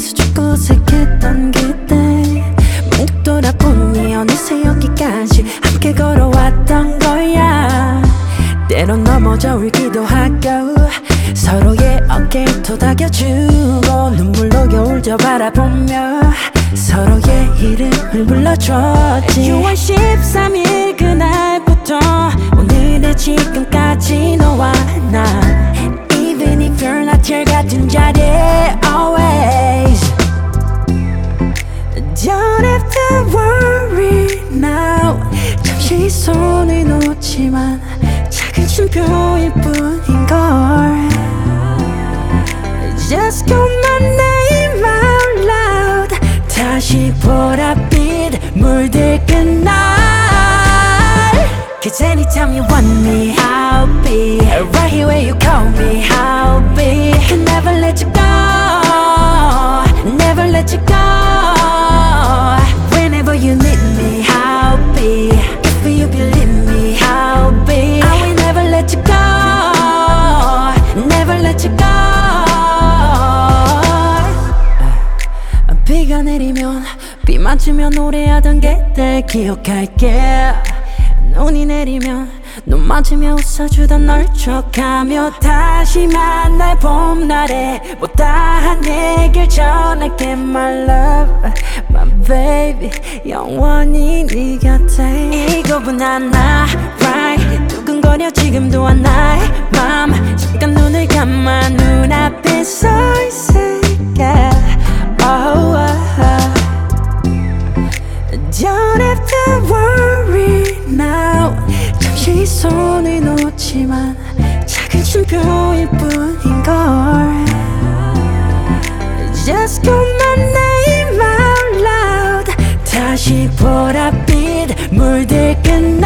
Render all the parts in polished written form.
미소 짓고 어색했던 그때 문득 돌아보니 어느새 여기까지 함께 걸어왔던 거야. 때론 넘어져 울기도 하고 서로의 어깨에 토닥여주고 눈물로 겨울 저 바라보며 서로의 이름을 불러줬지. 6월 13일 그날부터 오늘의 지금까지 너와 나 Even if you're not here 같은 자리에 always Don't have to worry now. 잠시 손을 놓지만 작은 쉼표일 뿐인걸. Just call my name out loud. 다시 보랏빛 물들 그날. Cause anytime you want me I'll be right here where you call me. I'll be can never let you go. Never let you go. Whenever you need me I'll be. If you believe me I'll be. I will never let you go. Never let you go. 비가 내리면 비 맞으면 노래하던 그때 기억할게. 눈이 내리면 눈 맞으며 웃어주던 널 척하며 다시 만날 봄날에 못다한 얘길 전할게. My love, my baby 영원히 네 곁에. 이거보다 하나 right 두근거려 지금도 하나의 맘. 잠깐 눈을 감아 눈앞에 서 있을게. Oh, Don't have to worry now. 잠시 손을 놓지만 작은 쉼표일 뿐인걸. Just call my name out loud. 다시 보랏빛 물들 그날.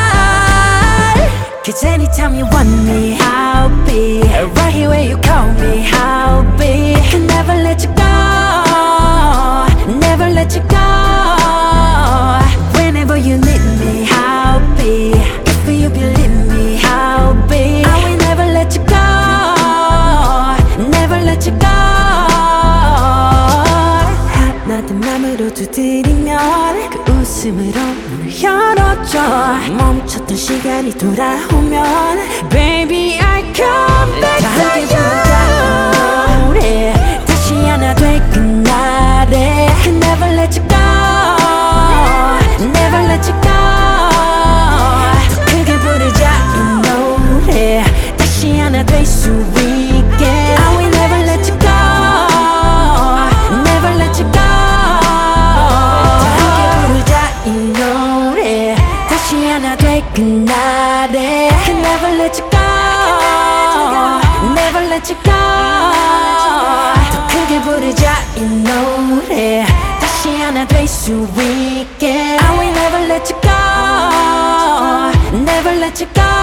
Cause anytime you want me I'll be right here where you call me. I'll be can never let you go. Never let you go. Whenever you need me I'll be. If you believe me I'll be. I will never let you go. Never let you go. 하나된 맘으로 두드리면 그 웃음으로 문을 열어줘. 멈췄던 시간이 돌아오면 Baby I come back to you. 노래 다시 하나 될 그날에 Never let you go. Never let you go. 더 크게 부르자 이 노래 다시 하나 될 수 있게. I will never let you go. Never let you go. 더 크게 부르자 이 노래 다시 하나 될 그날에 Never let you go. Never let you go. 더 크게 부르자 이 노래 다시 하나 될 수 있게. I will never let you go. Never let you go.